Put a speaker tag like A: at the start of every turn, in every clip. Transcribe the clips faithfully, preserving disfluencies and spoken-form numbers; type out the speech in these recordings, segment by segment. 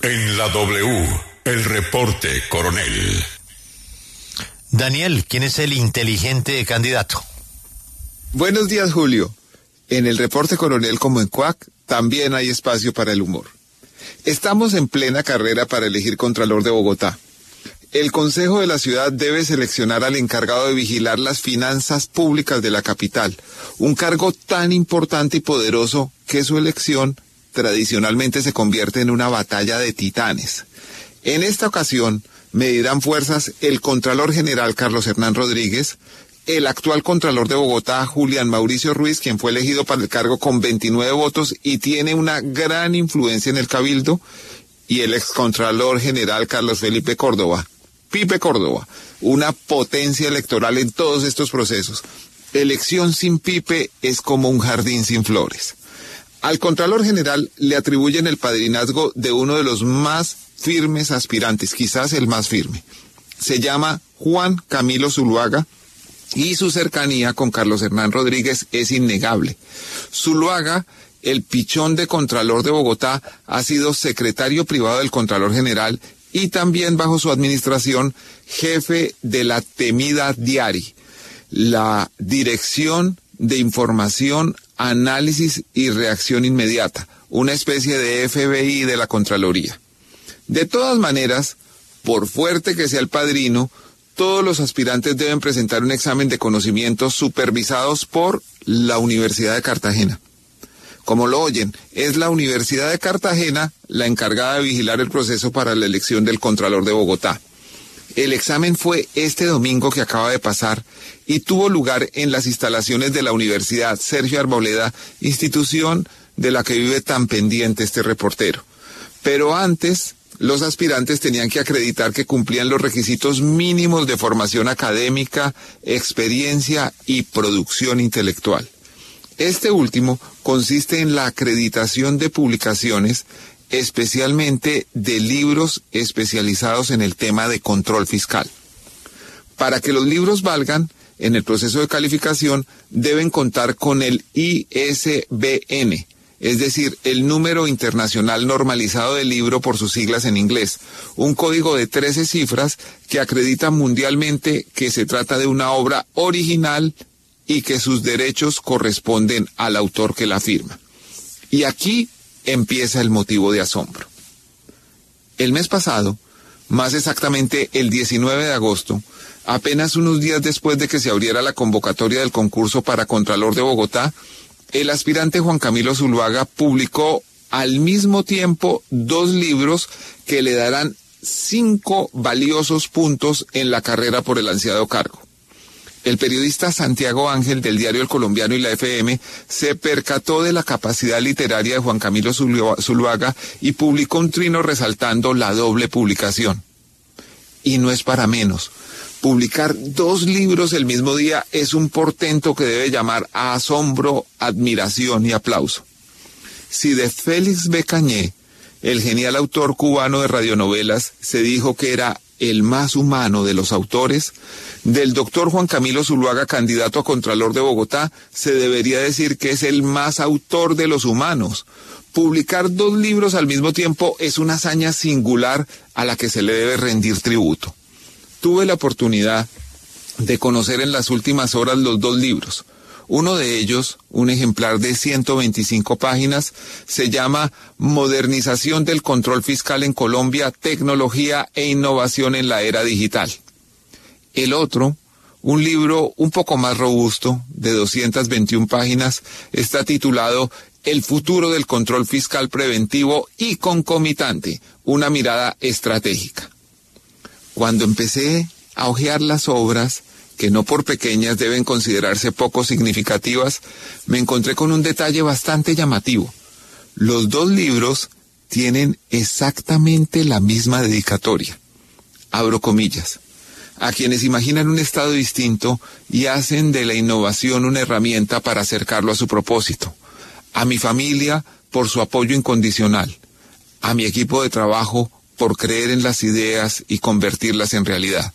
A: En la W, el reporte coronel.
B: Daniel, ¿quién es el inteligente candidato?
C: Buenos días, Julio. En el reporte coronel, como en C U A C, también hay espacio para el humor. Estamos en plena carrera para elegir Contralor de Bogotá. El Consejo de la Ciudad debe seleccionar al encargado de vigilar las finanzas públicas de la capital, un cargo tan importante y poderoso que su elección tradicionalmente se convierte en una batalla de titanes. En esta ocasión medirán fuerzas el Contralor General Carlos Hernán Rodríguez, el actual Contralor de Bogotá Julián Mauricio Ruiz, quien fue elegido para el cargo con veintinueve votos y tiene una gran influencia en el Cabildo, y el excontralor general Carlos Felipe Córdoba, Pipe Córdoba, una potencia electoral en todos estos procesos. Elección sin Pipe es como un jardín sin flores. Al Contralor General le atribuyen el padrinazgo de uno de los más firmes aspirantes, quizás el más firme. Se llama Juan Camilo Zuluaga y su cercanía con Carlos Hernán Rodríguez es innegable. Zuluaga, el pichón de Contralor de Bogotá, ha sido secretario privado del Contralor General y también bajo su administración jefe de la temida DIARI, la Dirección de Información, Análisis y Reacción Inmediata, una especie de F B I de la Contraloría. De todas maneras, por fuerte que sea el padrino, todos los aspirantes deben presentar un examen de conocimientos supervisados por la Universidad de Cartagena. Como lo oyen, es la Universidad de Cartagena la encargada de vigilar el proceso para la elección del Contralor de Bogotá. El examen fue este domingo que acaba de pasar y tuvo lugar en las instalaciones de la Universidad Sergio Arboleda, institución de la que vive tan pendiente este reportero. Pero antes, los aspirantes tenían que acreditar que cumplían los requisitos mínimos de formación académica, experiencia y producción intelectual. Este último consiste en la acreditación de publicaciones, especialmente de libros especializados en el tema de control fiscal. Para que los libros valgan, en el proceso de calificación deben contar con el I S B N, es decir, el Número Internacional Normalizado del Libro por sus siglas en inglés, un código de trece cifras que acredita mundialmente que se trata de una obra original y que sus derechos corresponden al autor que la firma. Y aquí empieza el motivo de asombro. El mes pasado, más exactamente el diecinueve de agosto, apenas unos días después de que se abriera la convocatoria del concurso para Contralor de Bogotá, el aspirante Juan Camilo Zuluaga publicó al mismo tiempo dos libros que le darán cinco valiosos puntos en la carrera por el ansiado cargo. El periodista Santiago Ángel del diario El Colombiano y la F M se percató de la capacidad literaria de Juan Camilo Zuluaga y publicó un trino resaltando la doble publicación. Y no es para menos. Publicar dos libros el mismo día es un portento que debe llamar a asombro, admiración y aplauso. Si de Félix B. Cañé, el genial autor cubano de radionovelas, se dijo que era el más humano de los autores, del doctor Juan Camilo Zuluaga, candidato a Contralor de Bogotá, se debería decir que es el más autor de los humanos. Publicar dos libros al mismo tiempo es una hazaña singular a la que se le debe rendir tributo. Tuve la oportunidad de conocer en las últimas horas los dos libros. Uno de ellos, un ejemplar de ciento veinticinco páginas, se llama Modernización del Control Fiscal en Colombia, Tecnología e Innovación en la Era Digital. El otro, un libro un poco más robusto, de doscientas veintiuna páginas, está titulado El futuro del control fiscal preventivo y concomitante, una mirada estratégica. Cuando empecé a hojear las obras, que no por pequeñas deben considerarse poco significativas, me encontré con un detalle bastante llamativo. Los dos libros tienen exactamente la misma dedicatoria. Abro comillas. A quienes imaginan un estado distinto y hacen de la innovación una herramienta para acercarlo a su propósito. A mi familia por su apoyo incondicional. A mi equipo de trabajo por creer en las ideas y convertirlas en realidad.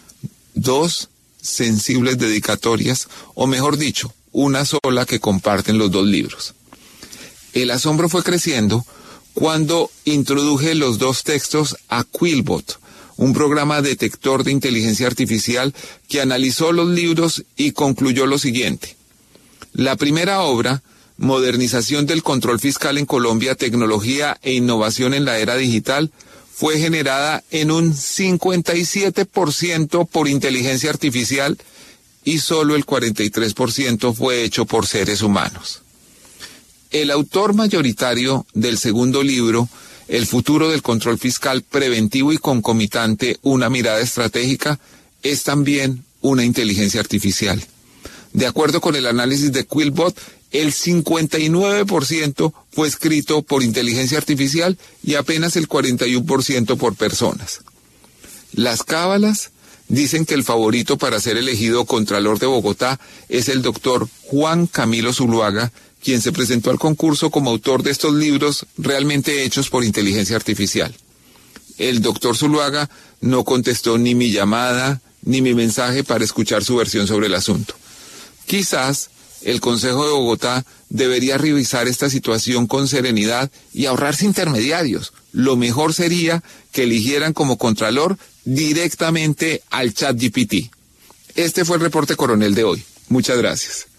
C: Dos sensibles dedicatorias, o mejor dicho, una sola que comparten los dos libros. El asombro fue creciendo cuando introduje los dos textos a Quillbot, un programa detector de inteligencia artificial que analizó los libros y concluyó lo siguiente. La primera obra, Modernización del control fiscal en Colombia, tecnología e innovación en la era digital, fue generada en un cincuenta y siete por ciento por inteligencia artificial y solo el cuarenta y tres por ciento fue hecho por seres humanos. El autor mayoritario del segundo libro, El futuro del control fiscal preventivo y concomitante, una mirada estratégica, es también una inteligencia artificial. De acuerdo con el análisis de Quillbot, el cincuenta y nueve por ciento fue escrito por inteligencia artificial y apenas el cuarenta y uno por ciento por personas. Las cábalas dicen que el favorito para ser elegido Contralor de Bogotá es el doctor Juan Camilo Zuluaga, quien se presentó al concurso como autor de estos libros realmente hechos por inteligencia artificial. El doctor Zuluaga no contestó ni mi llamada ni mi mensaje para escuchar su versión sobre el asunto. Quizás el Consejo de Bogotá debería revisar esta situación con serenidad y ahorrarse intermediarios. Lo mejor sería que eligieran como Contralor directamente al ChatGPT. Este fue el reporte coronel de hoy. Muchas gracias.